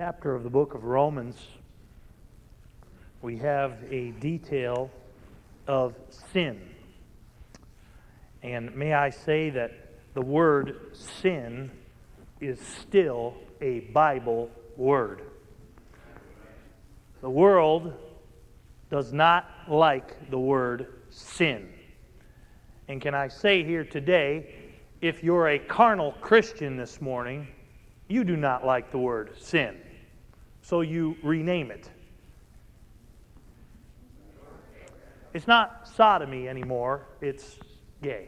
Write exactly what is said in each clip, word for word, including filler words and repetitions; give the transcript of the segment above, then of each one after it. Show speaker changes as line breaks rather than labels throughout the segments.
chapter of the book of Romans, we have a detail of sin. And may I say that the word sin is still a Bible word. The world does not like the word sin. And can I say here today, if you're a carnal Christian this morning, you do not like the word sin. So you rename it. It's not sodomy anymore, it's gay.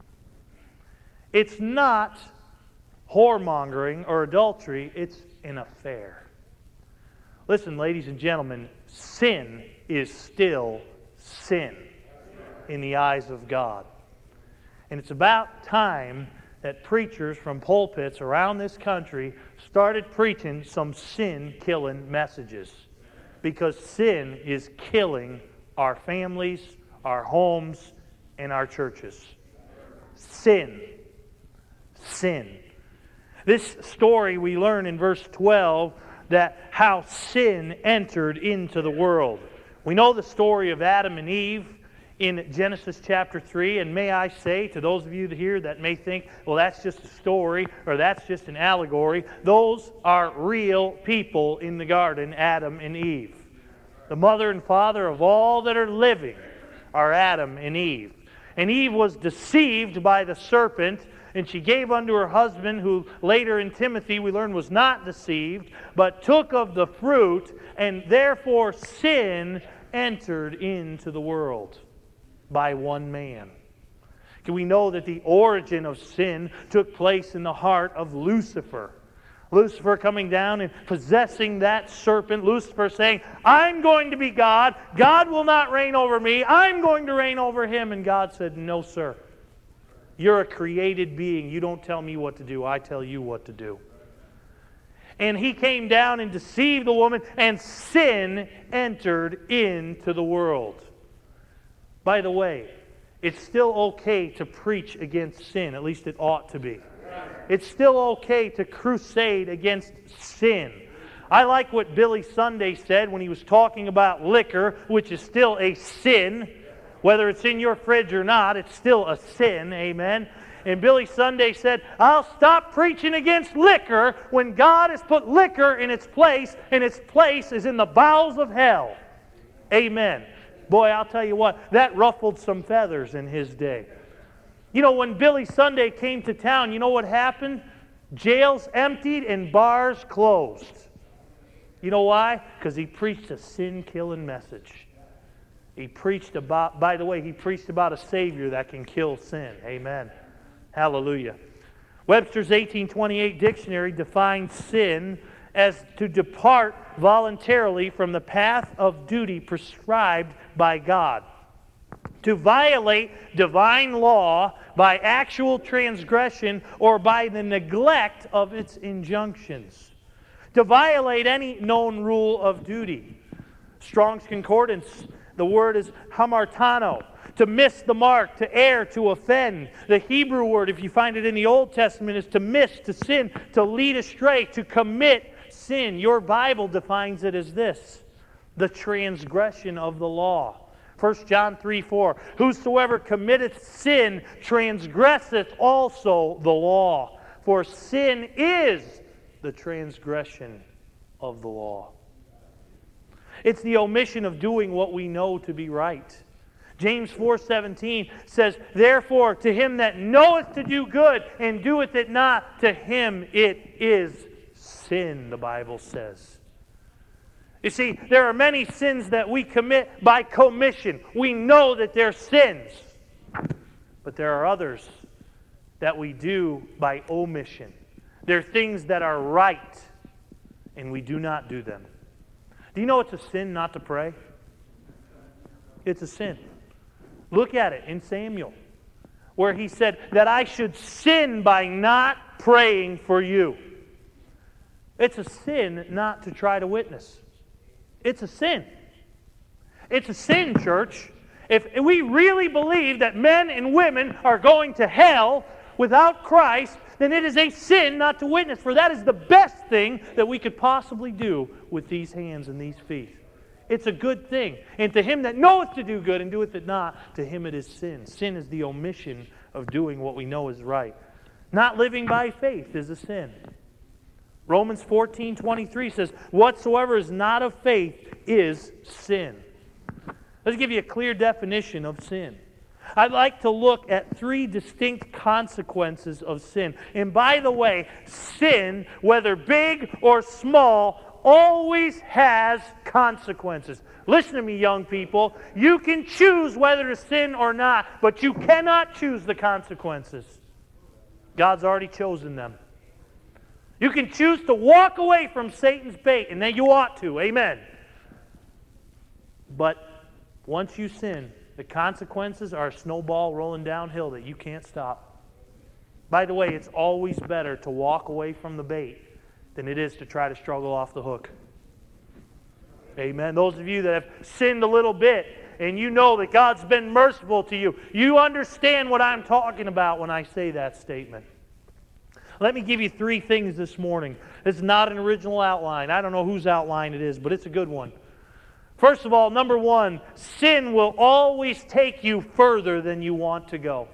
It's not whoremongering or adultery, it's an affair. Listen, ladies and gentlemen, sin is still sin in the eyes of God. And it's about time that preachers from pulpits around this country started preaching some sin-killing messages. Because sin is killing our families, our homes, and our churches. Sin. Sin. This story we learn in verse twelve that how sin entered into the world. We know the story of Adam and Eve in Genesis chapter three, and may I say to those of you here that may think, well, that's just a story or that's just an allegory, those are real people in the garden, Adam and Eve. The mother and father of all that are living are Adam and Eve. And Eve was deceived by the serpent, and she gave unto her husband, who later in Timothy we learn was not deceived, but took of the fruit, and therefore sin entered into the world by one man. We know that the origin of sin took place in the heart of Lucifer. Lucifer coming down and possessing that serpent. Lucifer saying, I'm going to be God. God will not reign over me. I'm going to reign over him. And God said, no, sir. You're a created being. You don't tell me what to do. I tell you what to do. And he came down and deceived the woman, and sin entered into the world. By the way, it's still okay to preach against sin. At least it ought to be. It's still okay to crusade against sin. I like what Billy Sunday said when he was talking about liquor, which is still a sin. Whether it's in your fridge or not, it's still a sin. Amen. And Billy Sunday said, I'll stop preaching against liquor when God has put liquor in its place, and its place is in the bowels of hell. Amen. Boy, I'll tell you what, that ruffled some feathers in his day. You know, when Billy Sunday came to town, you know what happened? Jails emptied and bars closed. You know why? Because he preached a sin-killing message. He preached about, by the way, he preached about a Savior that can kill sin. Amen. Hallelujah. Webster's eighteen twenty-eight dictionary defines sin as to depart voluntarily from the path of duty prescribed by God. To violate divine law by actual transgression or by the neglect of its injunctions. To violate any known rule of duty. Strong's Concordance, the word is hamartano. To miss the mark, to err, to offend. The Hebrew word, if you find it in the Old Testament, is to miss, to sin, to lead astray, to commit sin. Your Bible defines it as this: the transgression of the law. First John three four, whosoever committeth sin transgresseth also the law, for sin is the transgression of the law. It's the omission of doing what we know to be right. James four seventeen says, therefore to him that knoweth to do good and doeth it not, to him it is sin, the Bible says. You see, there are many sins that we commit by commission. We know that they're sins. But there are others that we do by omission. They're things that are right, and we do not do them. Do you know it's a sin not to pray? It's a sin. Look at it in Samuel, where he said that I should sin by not praying for you. It's a sin not to try to witness. It's a sin. It's a sin, church. If we really believe that men and women are going to hell without Christ, then it is a sin not to witness, for that is the best thing that we could possibly do with these hands and these feet. It's a good thing. And to him that knoweth to do good and doeth it not, to him it is sin. Sin is the omission of doing what we know is right. Not living by faith is a sin. Romans fourteen twenty-three says, whatsoever is not of faith is sin. Let's give you a clear definition of sin. I'd like to look at three distinct consequences of sin. And by the way, sin, whether big or small, always has consequences. Listen to me, young people. You can choose whether to sin or not, but you cannot choose the consequences. God's already chosen them. You can choose to walk away from Satan's bait, and then you ought to. Amen. But once you sin, the consequences are a snowball rolling downhill that you can't stop. By the way, it's always better to walk away from the bait than it is to try to struggle off the hook. Amen. Those of you that have sinned a little bit and you know that God's been merciful to you, you understand what I'm talking about when I say that statement. Let me give you three things this morning. It's not an original outline. I don't know whose outline it is, but it's a good one. First of all, number one, sin will always take you further than you want to go.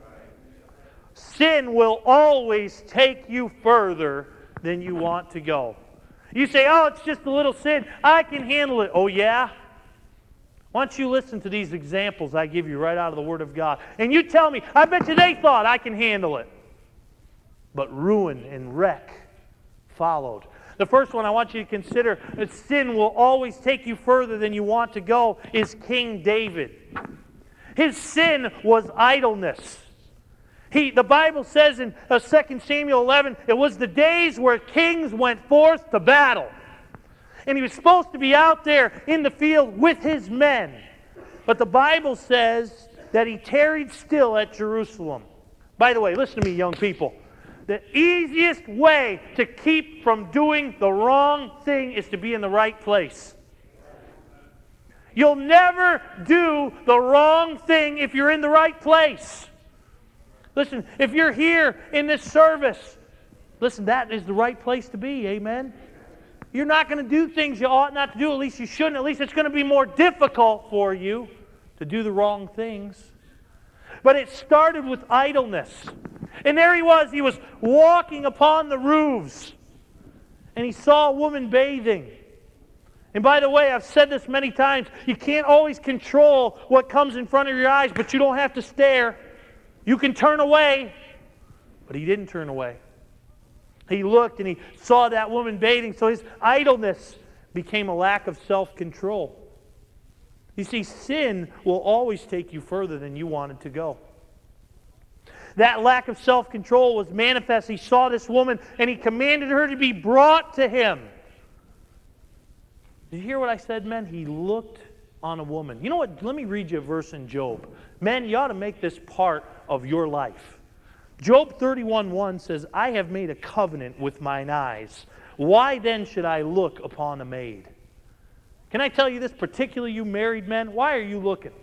Sin will always take you further than you want to go. You say, oh, it's just a little sin. I can handle it. Oh, yeah? Why don't you listen to these examples I give you right out of the Word of God. And you tell me, I bet you they thought I can handle it. But ruin and wreck followed. The first one I want you to consider that sin will always take you further than you want to go is King David. His sin was idleness. He, the Bible says in uh, Second Samuel eleven, it was the days where kings went forth to battle. And he was supposed to be out there in the field with his men. But the Bible says that he tarried still at Jerusalem. By the way, listen to me, young people. The easiest way to keep from doing the wrong thing is to be in the right place. You'll never do the wrong thing if you're in the right place. Listen, if you're here in this service, listen, that is the right place to be, amen? You're not going to do things you ought not to do, at least you shouldn't. At least it's going to be more difficult for you to do the wrong things. But it started with idleness. And there he was, he was walking upon the roofs, and he saw a woman bathing. And by the way, I've said this many times, you can't always control what comes in front of your eyes, but you don't have to stare. You can turn away, but he didn't turn away. He looked and he saw that woman bathing, so his idleness became a lack of self-control. You see, sin will always take you further than you wanted to go. That lack of self-control was manifest. He saw this woman and he commanded her to be brought to him. Did you hear what I said, men? He looked on a woman. You know what? Let me read you a verse in Job. Men, you ought to make this part of your life. Job thirty-one one says, I have made a covenant with mine eyes. Why then should I look upon a maid? Can I tell you this, particularly you married men? Why are you looking?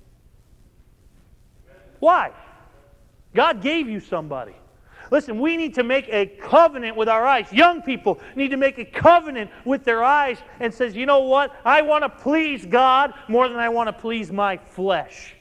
Why? God gave you somebody. Listen, we need to make a covenant with our eyes. Young people need to make a covenant with their eyes and says, you know what? I want to please God more than I want to please my flesh.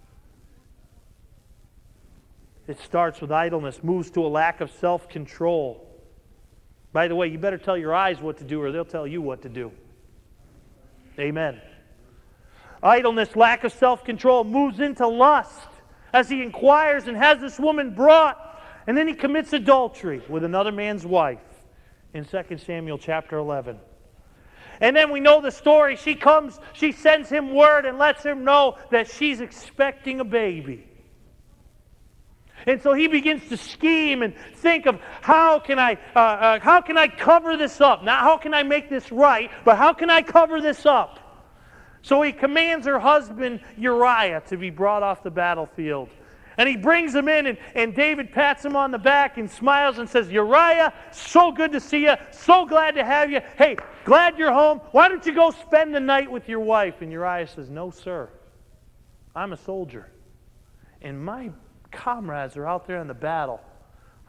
It starts with idleness, moves to a lack of self-control. By the way, you better tell your eyes what to do or they'll tell you what to do. Amen. Idleness, lack of self-control, moves into lust as he inquires and has this woman brought, and then he commits adultery with another man's wife in Second Samuel chapter eleven. And then we know the story. She comes, she sends him word and lets him know that she's expecting a baby. And so he begins to scheme and think of how can I uh, uh, how can I cover this up? Not how can I make this right, but how can I cover this up? So he commands her husband Uriah to be brought off the battlefield. And he brings him in, and, and David pats him on the back and smiles and says, Uriah, so good to see you. So glad to have you. Hey, glad you're home. Why don't you go spend the night with your wife? And Uriah says, no, sir. I'm a soldier. And my comrades are out there in the battle.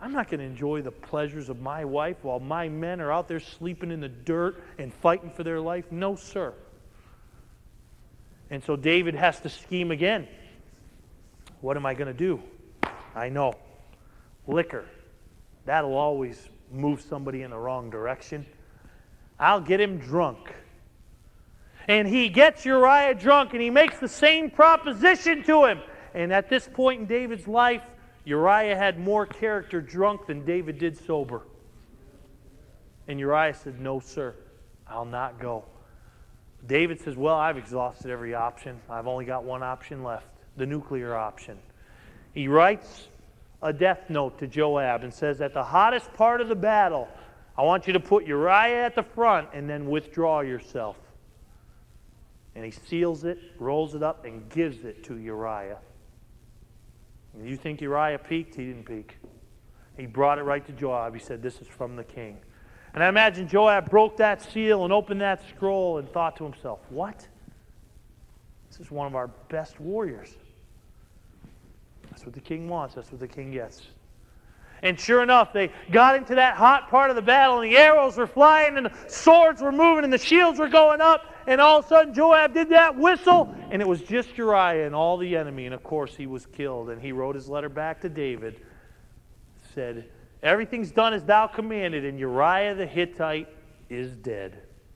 I'm not going to enjoy the pleasures of my wife while my men are out there sleeping in the dirt and fighting for their life. No, sir. And so David has to scheme again. What am I going to do? I know. Liquor. That'll always move somebody in the wrong direction. I'll get him drunk. And he gets Uriah drunk, and he makes the same proposition to him. And at this point in David's life, Uriah had more character drunk than David did sober. And Uriah said, no, sir, I'll not go. David says, well, I've exhausted every option. I've only got one option left, the nuclear option. He writes a death note to Joab and says, at the hottest part of the battle, I want you to put Uriah at the front and then withdraw yourself. And he seals it, rolls it up, and gives it to Uriah. And you think Uriah peeked? He didn't peek. He brought it right to Joab. He said, this is from the king. And I imagine Joab broke that seal and opened that scroll and thought to himself, what? This is one of our best warriors. That's what the king wants. That's what the king gets. And sure enough, they got into that hot part of the battle, and the arrows were flying, and the swords were moving, and the shields were going up, and all of a sudden Joab did that whistle, and it was just Uriah and all the enemy, and of course he was killed. And he wrote his letter back to David, said, everything's done as thou commanded, and Uriah the Hittite is dead.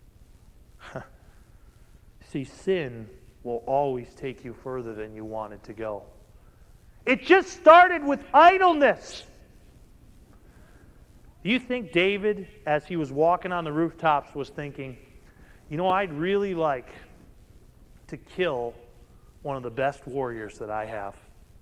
See, sin will always take you further than you wanted to go. It just started with idleness. Do you think David, as he was walking on the rooftops, was thinking, you know, I'd really like to kill one of the best warriors that I have?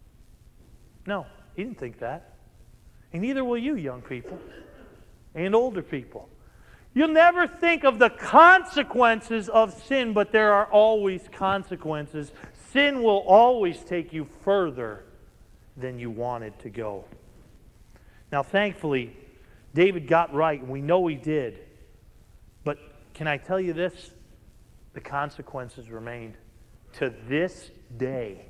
No, he didn't think that. And neither will you, young people and older people. You'll never think of the consequences of sin, but there are always consequences. Sin will always take you further than you wanted to go. Now, thankfully, David got right, and we know he did. But can I tell you this? The consequences remained to this day.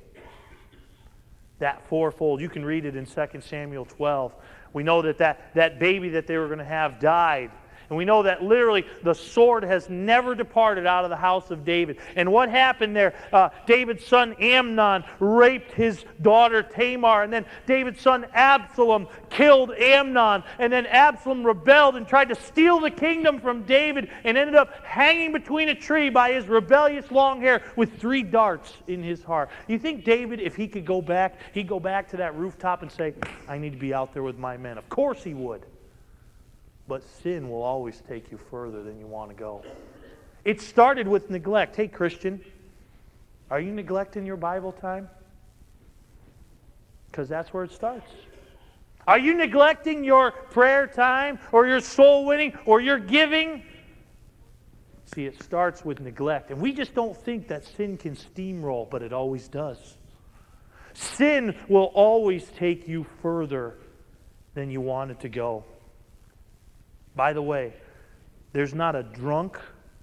That fourfold, you can read it in Second Samuel twelve. We know that that, that baby that they were going to have died. And we know that literally the sword has never departed out of the house of David. And what happened there? Uh, David's son Amnon raped his daughter Tamar. And then David's son Absalom killed Amnon. And then Absalom rebelled and tried to steal the kingdom from David and ended up hanging between a tree by his rebellious long hair with three darts in his heart. You think David, if he could go back, he'd go back to that rooftop and say, I need to be out there with my men? Of course he would. But sin will always take you further than you want to go. It started with neglect. Hey, Christian, are you neglecting your Bible time? Because that's where it starts. Are you neglecting your prayer time or your soul winning or your giving? See, it starts with neglect. And we just don't think that sin can steamroll, but it always does. Sin will always take you further than you want it to go. By the way, there's not a drunk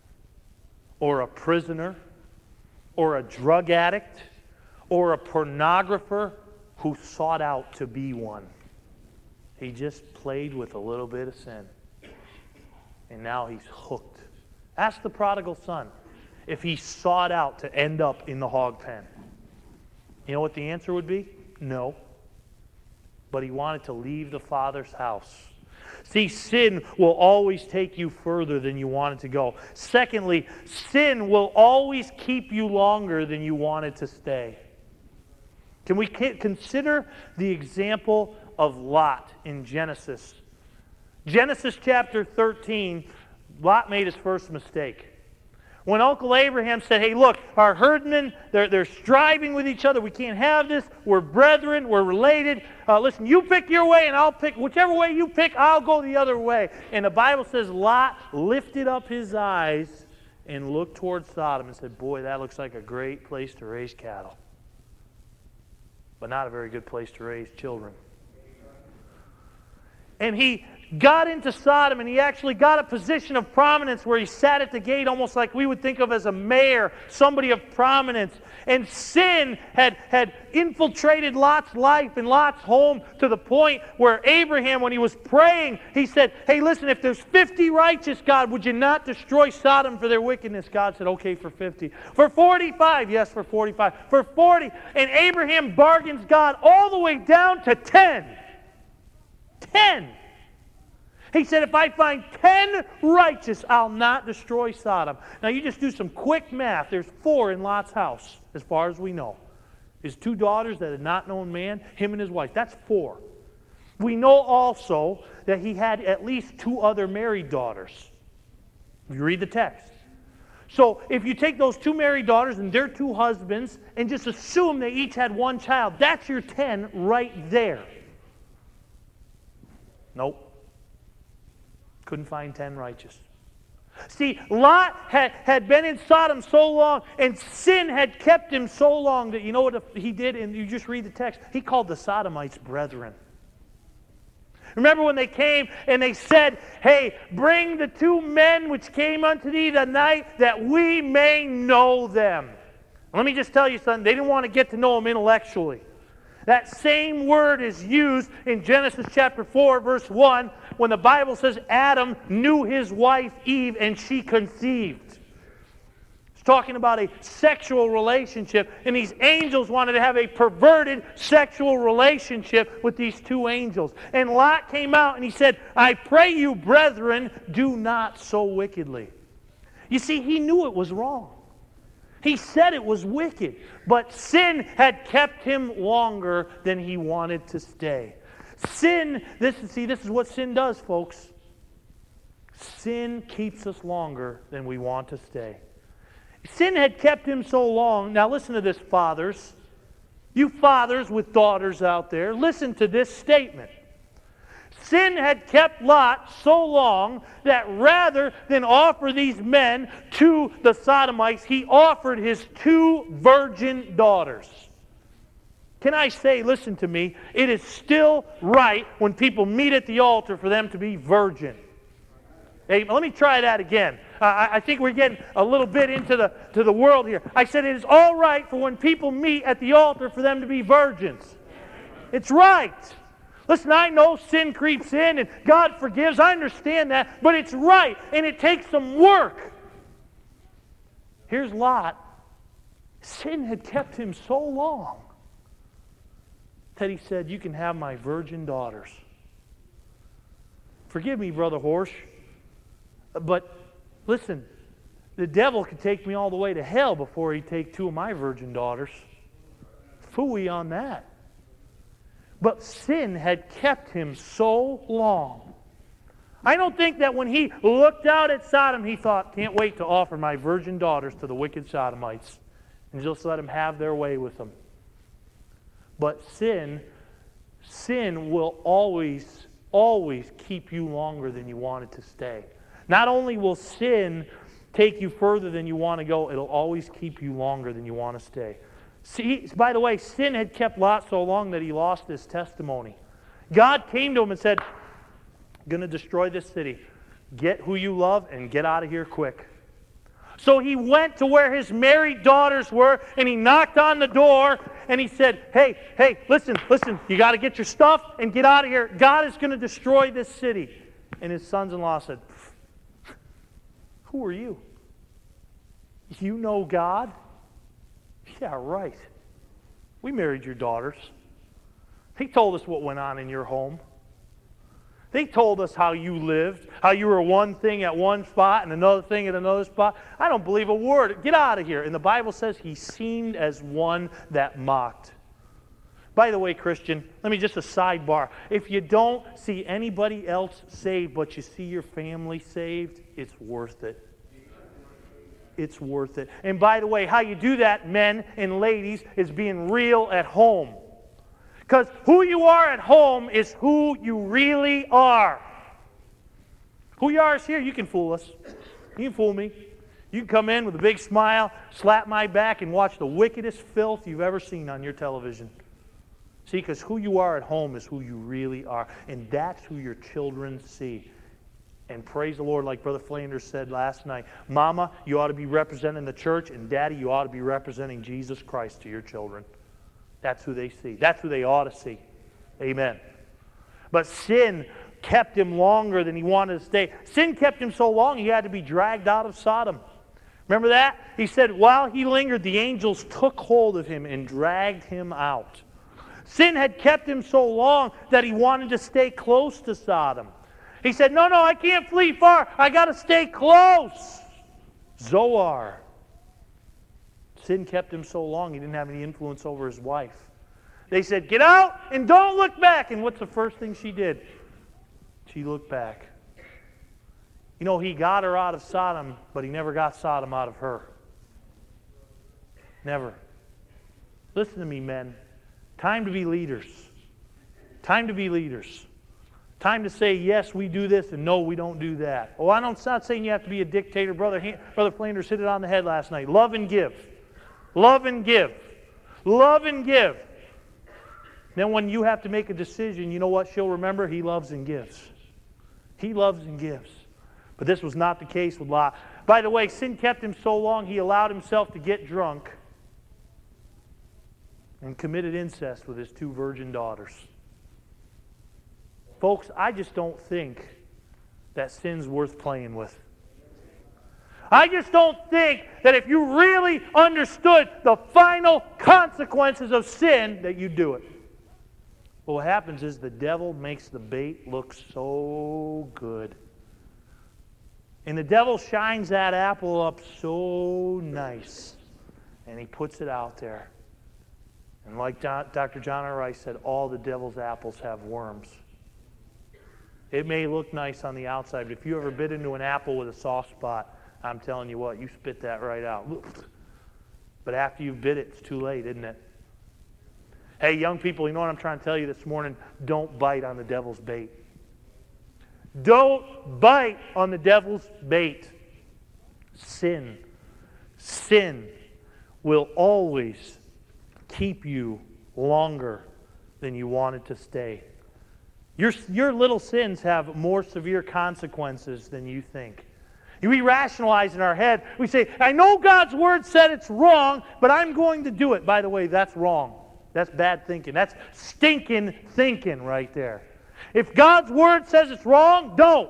or a prisoner or a drug addict or a pornographer who sought out to be one. He just played with a little bit of sin. And now he's hooked. Ask the prodigal son if he sought out to end up in the hog pen. You know what the answer would be? No. But he wanted to leave the Father's house. See, sin will always take you further than you wanted to go. Secondly, sin will always keep you longer than you wanted to stay. Can we consider the example of Lot in Genesis? Genesis chapter thirteen, Lot made his first mistake. When Uncle Abraham said, hey, look, our herdmen, they're, they're striving with each other. We can't have this. We're brethren. We're related. Uh, listen, you pick your way and I'll pick. Whichever way you pick, I'll go the other way. And the Bible says Lot lifted up his eyes and looked toward Sodom and said, boy, that looks like a great place to raise cattle. But not a very good place to raise children. And he got into Sodom, and he actually got a position of prominence where he sat at the gate almost like we would think of as a mayor, somebody of prominence. And sin had, had infiltrated Lot's life and Lot's home to the point where Abraham, when he was praying, he said, hey, listen, if there's fifty righteous, God, would you not destroy Sodom for their wickedness? God said, okay, for fifty. For forty-five, yes, for forty-five. For forty. And Abraham bargains God all the way down to ten. ten. He said, if I find ten righteous, I'll not destroy Sodom. Now, you just do some quick math. There's four in Lot's house, as far as we know. His two daughters that had not known man, him and his wife. That's four. We know also that he had at least two other married daughters. If you read the text. So, if you take those two married daughters and their two husbands, and just assume they each had one child, that's your ten right there. Nope. Couldn't find ten righteous. See, Lot had, had been in Sodom so long, and sin had kept him so long that, you know what he did? And you just read the text. He called the Sodomites brethren. Remember when they came and they said, hey, bring the two men which came unto thee tonight that we may know them. Let me just tell you something. They didn't want to get to know them intellectually. That same word is used in Genesis chapter four, verse one, when the Bible says Adam knew his wife Eve and she conceived. It's talking about a sexual relationship, and these angels wanted to have a perverted sexual relationship with these two angels. And Lot came out and he said, I pray you, brethren, do not so wickedly. You see, he knew it was wrong. He said it was wicked, but sin had kept him longer than he wanted to stay. Sin, this see, this is what sin does, folks. Sin keeps us longer than we want to stay. Sin had kept him so long. Now listen to this, fathers. You fathers with daughters out there, listen to this statement. Sin had kept Lot so long that rather than offer these men to the Sodomites, he offered his two virgin daughters. Can I say, listen to me, it is still right when people meet at the altar for them to be virgin. Hey, let me try that again. Uh, I think we're getting a little bit into the, to the world here. I said it is all right for when people meet at the altar for them to be virgins. It's right. Listen, I know sin creeps in and God forgives. I understand that. But it's right. And it takes some work. Here's Lot. Sin had kept him so long that he said, you can have my virgin daughters. Forgive me, Brother Horsch. But listen, the devil could take me all the way to hell before he'd take two of my virgin daughters. Phooey on that. But sin had kept him so long. I don't think that when he looked out at Sodom, he thought, can't wait to offer my virgin daughters to the wicked Sodomites and just let them have their way with them. But sin, sin will always, always keep you longer than you want it to stay. Not only will sin take you further than you want to go, it'll always keep you longer than you want to stay. See, by the way, sin had kept Lot so long that he lost his testimony. God came to him and said, I'm going to destroy this city. Get who you love and get out of here quick. So he went to where his married daughters were, and he knocked on the door, and he said, hey, hey, listen, listen, you got to get your stuff and get out of here. God is going to destroy this city. And his sons-in-law said, who are you? You know God? Yeah, right. We married your daughters. They told us what went on in your home. They told us how you lived, how you were one thing at one spot and another thing at another spot. I don't believe a word. Get out of here. And the Bible says he seemed as one that mocked. By the way, Christian, let me just a sidebar. If you don't see anybody else saved but you see your family saved, it's worth it. It's worth it. And by the way, how you do that, men and ladies, is being real at home. Because who you are at home is who you really are. Who you are is here. You can fool us. You can fool me. You can come in with a big smile, slap my back, and watch the wickedest filth you've ever seen on your television. See, because who you are at home is who you really are. And that's who your children see. And praise the Lord, like Brother Flanders said last night, Mama, you ought to be representing the church, and Daddy, you ought to be representing Jesus Christ to your children. That's who they see. That's who they ought to see. Amen. But sin kept him longer than he wanted to stay. Sin kept him so long he had to be dragged out of Sodom. Remember that? He said, while he lingered, the angels took hold of him and dragged him out. Sin had kept him so long that he wanted to stay close to Sodom. He said, no, no, I can't flee far. I got to stay close. Zoar. Sin kept him so long he didn't have any influence over his wife. They said, get out and don't look back. And what's the first thing she did? She looked back. You know, he got her out of Sodom, but he never got Sodom out of her. Never. Listen to me, men. Time to be leaders. Time to be leaders. Time to say, yes, we do this, and no, we don't do that. Oh, I'm not saying you have to be a dictator. Brother, Brother Flanders hit it on the head last night. Love and give. Love and give. Love and give. Then when you have to make a decision, you know what she'll remember? He loves and gives. He loves and gives. But this was not the case with Lot. By the way, sin kept him so long he allowed himself to get drunk and committed incest with his two virgin daughters. Folks, I just don't think that sin's worth playing with. I just don't think that if you really understood the final consequences of sin, that you'd do it. But what happens is the devil makes the bait look so good. And the devil shines that apple up so nice. And he puts it out there. And like Doctor John R. Rice said, all the devil's apples have worms. It may look nice on the outside, but if you ever bit into an apple with a soft spot, I'm telling you what, you spit that right out. But after you've bit it, it's too late, isn't it? Hey, young people, you know what I'm trying to tell you this morning? Don't bite on the devil's bait. Don't bite on the devil's bait. Sin. Sin will always keep you longer than you wanted to stay. Your, your little sins have more severe consequences than you think. We rationalize in our head. We say, I know God's Word said it's wrong, but I'm going to do it. By the way, that's wrong. That's bad thinking. That's stinking thinking right there. If God's Word says it's wrong, don't.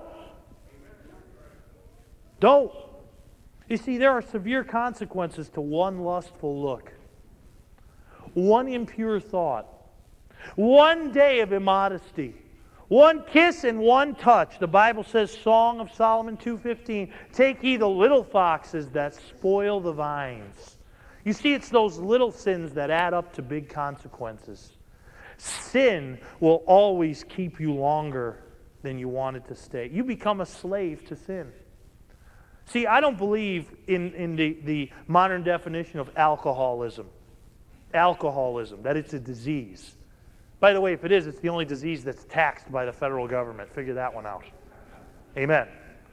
Don't. You see, there are severe consequences to one lustful look, one impure thought, one day of immodesty, one kiss and one touch. The Bible says, Song of Solomon two fifteen, take ye the little foxes that spoil the vines. You see, it's those little sins that add up to big consequences. Sin will always keep you longer than you wanted to stay. You become a slave to sin. See, I don't believe in, in the, the modern definition of alcoholism. Alcoholism, that it's a disease. By the way, if it is, it's the only disease that's taxed by the federal government. Figure that one out. Amen.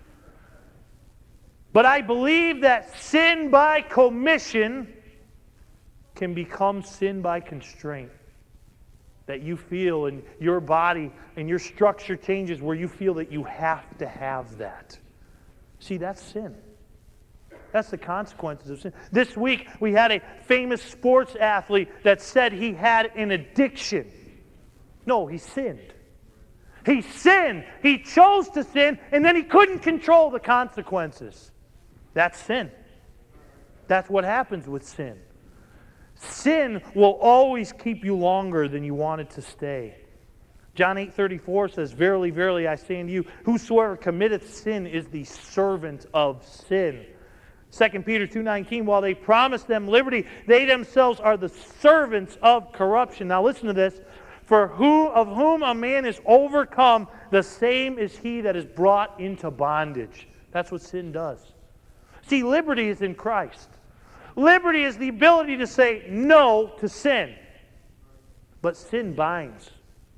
But I believe that sin by commission can become sin by constraint. That you feel in your body and your structure changes where you feel that you have to have that. See, that's sin. That's the consequences of sin. This week, we had a famous sports athlete that said he had an addiction. No, he sinned. He sinned. He chose to sin, and then he couldn't control the consequences. That's sin. That's what happens with sin. Sin will always keep you longer than you wanted to stay. John eight thirty-four says, Verily, verily, I say unto you, whosoever committeth sin is the servant of sin. Second Peter two nineteen, while they promise them liberty, they themselves are the servants of corruption. Now listen to this. For who of whom a man is overcome, the same is he that is brought into bondage. That's what sin does. See, liberty is in Christ. Liberty is the ability to say no to sin. But sin binds.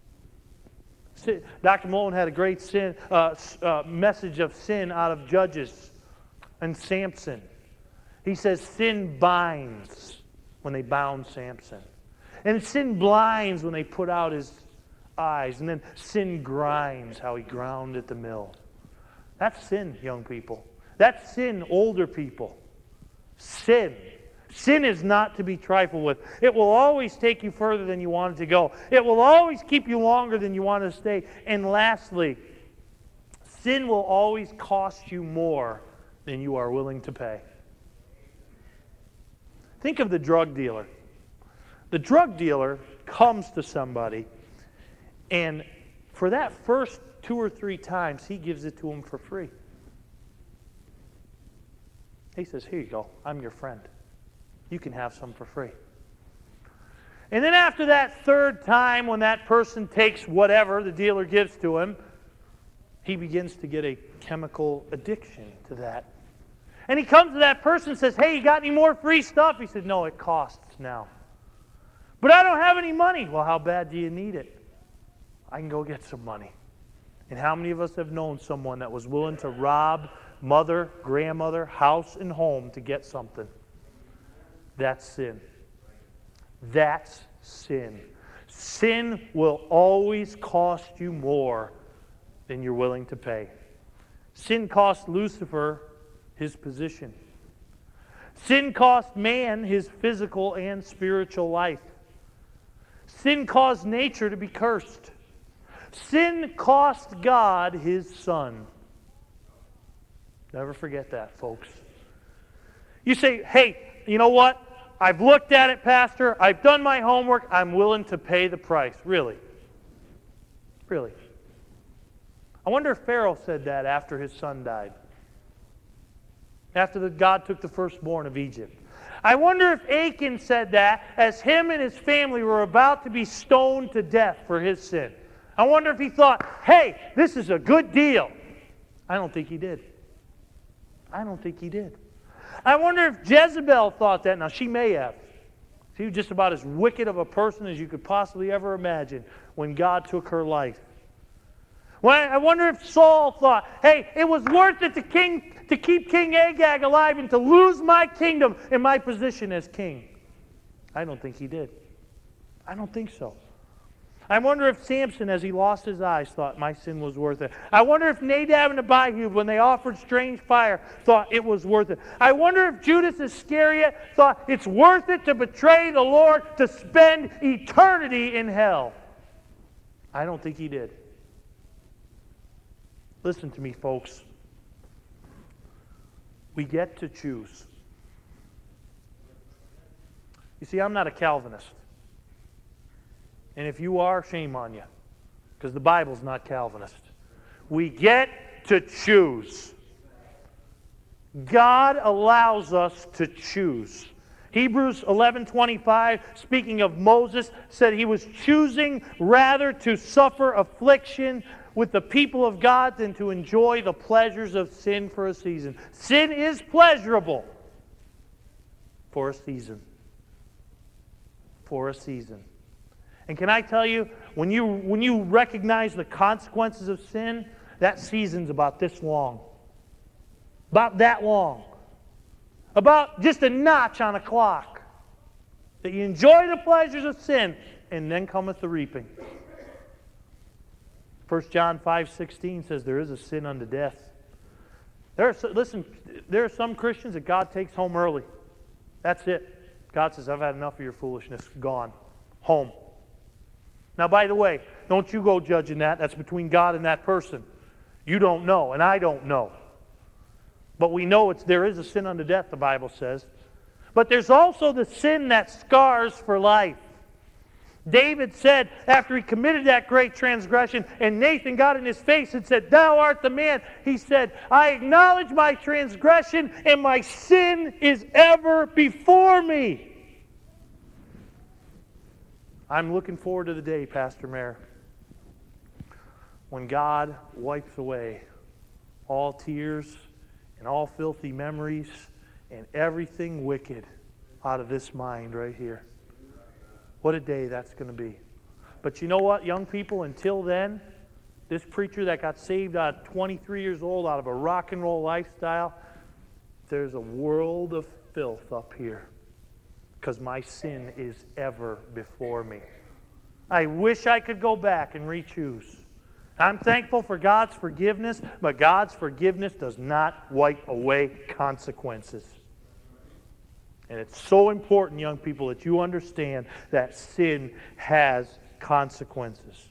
Doctor Mullen had a great sin, uh, uh, message of sin out of Judges and Samson. He says sin binds when they bound Samson. And sin blinds when they put out his eyes. And then sin grinds how he ground at the mill. That's sin, young people. That's sin, older people. Sin. Sin is not to be trifled with. It will always take you further than you wanted to go. It will always keep you longer than you want to stay. And lastly, sin will always cost you more than you are willing to pay. Think of the drug dealer. The drug dealer comes to somebody, and for that first two or three times, he gives it to him for free. He says, here you go, I'm your friend. You can have some for free. And then after that third time, when that person takes whatever the dealer gives to him, he begins to get a chemical addiction to that. And he comes to that person and says, hey, you got any more free stuff? He said, no, it costs now. But I don't have any money. Well, how bad do you need it? I can go get some money. And how many of us have known someone that was willing to rob mother, grandmother, house, and home to get something? That's sin. That's sin. Sin will always cost you more than you're willing to pay. Sin cost Lucifer his position. Sin cost man his physical and spiritual life. Sin caused nature to be cursed. Sin cost God his Son. Never forget that, folks. You say, hey, you know what? I've looked at it, Pastor. I've done my homework. I'm willing to pay the price. Really? Really? I wonder if Pharaoh said that after his son died. After the, God took the firstborn of Egypt. I wonder if Achan said that as him and his family were about to be stoned to death for his sin. I wonder if he thought, hey, this is a good deal. I don't think he did. I don't think he did. I wonder if Jezebel thought that. Now, she may have. She was just about as wicked of a person as you could possibly ever imagine when God took her life. Well, I wonder if Saul thought, hey, it was worth it to, king, to keep King Agag alive and to lose my kingdom and my position as king. I don't think he did. I don't think so. I wonder if Samson, as he lost his eyes, thought my sin was worth it. I wonder if Nadab and Abihu, when they offered strange fire, thought it was worth it. I wonder if Judas Iscariot thought it's worth it to betray the Lord, to spend eternity in hell. I don't think he did. Listen to me, folks. We get to choose. You see, I'm not a Calvinist. And if you are, shame on you. Because the Bible's not Calvinist. We get to choose. God allows us to choose. Hebrews eleven twenty-five, speaking of Moses, said he was choosing rather to suffer affliction with the people of God than to enjoy the pleasures of sin for a season. Sin is pleasurable for a season. For a season. And can I tell you, when you when you recognize the consequences of sin, that season's about this long. About that long. About just a notch on a clock. That you enjoy the pleasures of sin, and then cometh the reaping. First John five sixteen says there is a sin unto death. There are, listen, there are some Christians that God takes home early. That's it. God says, I've had enough of your foolishness. Gone. Home. Now, by the way, don't you go judging that. That's between God and that person. You don't know, and I don't know. But we know it's there is a sin unto death, the Bible says. But there's also the sin that scars for life. David said, after he committed that great transgression, and Nathan got in his face and said, thou art the man. He said, I acknowledge my transgression, and my sin is ever before me. I'm looking forward to the day, Pastor Mayor, when God wipes away all tears and all filthy memories and everything wicked out of this mind right here. What a day that's going to be. But you know what, young people, until then, this preacher that got saved at twenty-three years old out of a rock and roll lifestyle, there's a world of filth up here. because my sin is ever before me. I wish I could go back and re-choose. I'm thankful for God's forgiveness, but God's forgiveness does not wipe away consequences. And it's so important, young people, that you understand that sin has consequences.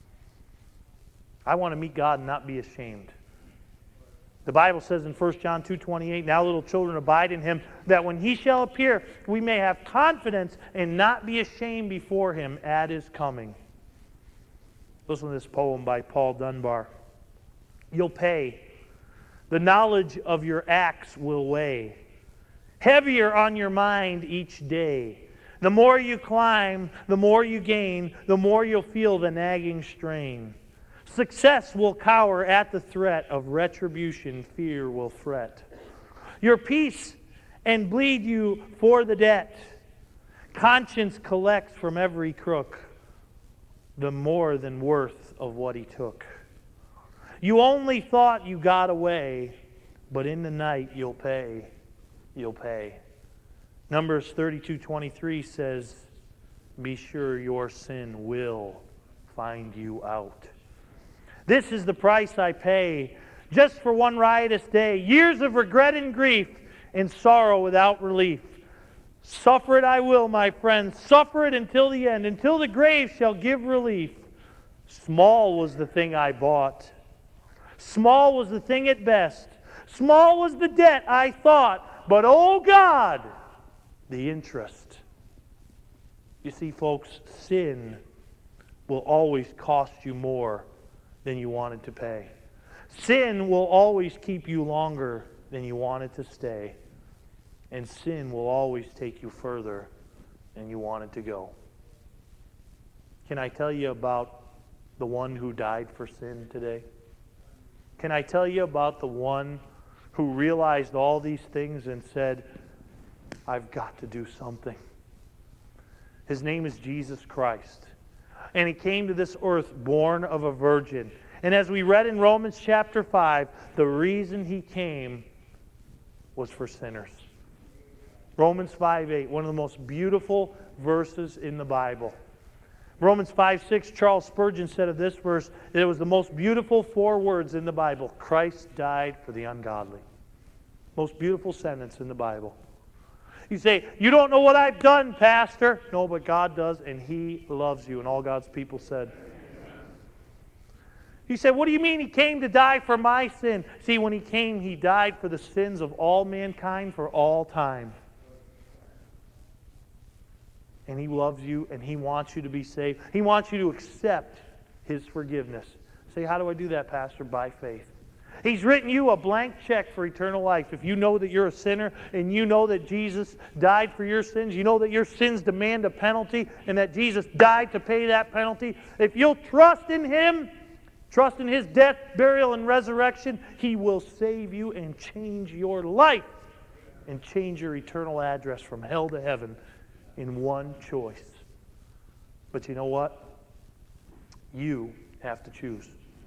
I want to meet God and not be ashamed. The Bible says in First John two twenty-eight, now little children abide in him, that when he shall appear, we may have confidence and not be ashamed before him at his coming. Listen to this poem by Paul Dunbar. You'll pay. The knowledge of your acts will weigh. Heavier on your mind each day. The more you climb, the more you gain, the more you'll feel the nagging strain. Success will cower at the threat of retribution, fear will fret. Your peace and bleed you for the debt. Conscience collects from every crook the more than worth of what he took. You only thought you got away, but in the night you'll pay. You'll pay. Numbers thirty-two twenty-three says, be sure your sin will find you out. This is the price I pay just for one riotous day. Years of regret and grief and sorrow without relief. Suffer it I will, my friends. Suffer it until the end, until the grave shall give relief. Small was the thing I bought. Small was the thing at best. Small was the debt I thought. But oh God, the interest. You see, folks, sin will always cost you more than you wanted to pay. Sin will always keep you longer than you wanted to stay. And sin will always take you further than you wanted to go. Can I tell you about the one who died for sin today? Can I tell you about the one who realized all these things and said, I've got to do something? His name is Jesus Christ. And he came to this earth born of a virgin. And as we read in Romans chapter five, the reason he came was for sinners. Romans five eight, one of the most beautiful verses in the Bible. Romans five six, Charles Spurgeon said of this verse that it was the most beautiful four words in the Bible. Christ died for the ungodly. Most beautiful sentence in the Bible. You say, you don't know what I've done, Pastor. No, but God does, and he loves you. And all God's people said. He said, what do you mean he came to die for my sin? See, when he came, he died for the sins of all mankind for all time. And he loves you, and he wants you to be saved. He wants you to accept his forgiveness. Say, how do I do that, Pastor? By faith. He's written you a blank check for eternal life. If you know that you're a sinner and you know that Jesus died for your sins, you know that your sins demand a penalty and that Jesus died to pay that penalty, if you'll trust in him, trust in his death, burial, and resurrection, he will save you and change your life and change your eternal address from hell to heaven in one choice. But you know what? You have to choose.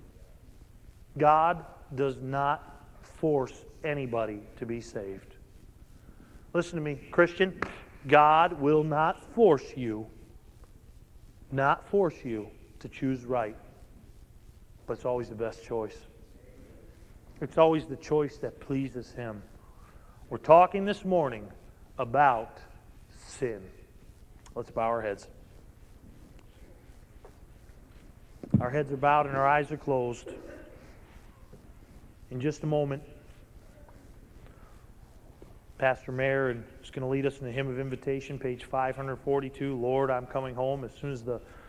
God does not force anybody to be saved. Listen to me, Christian. God will not force you, not force you to choose right. But it's always the best choice. It's always the choice that pleases him. We're talking this morning about sin. Let's bow our heads. Our heads are bowed and our eyes are closed. In just a moment, Pastor Mayer is going to lead us in the hymn of invitation, page five forty-two, Lord, I'm coming home. As soon as the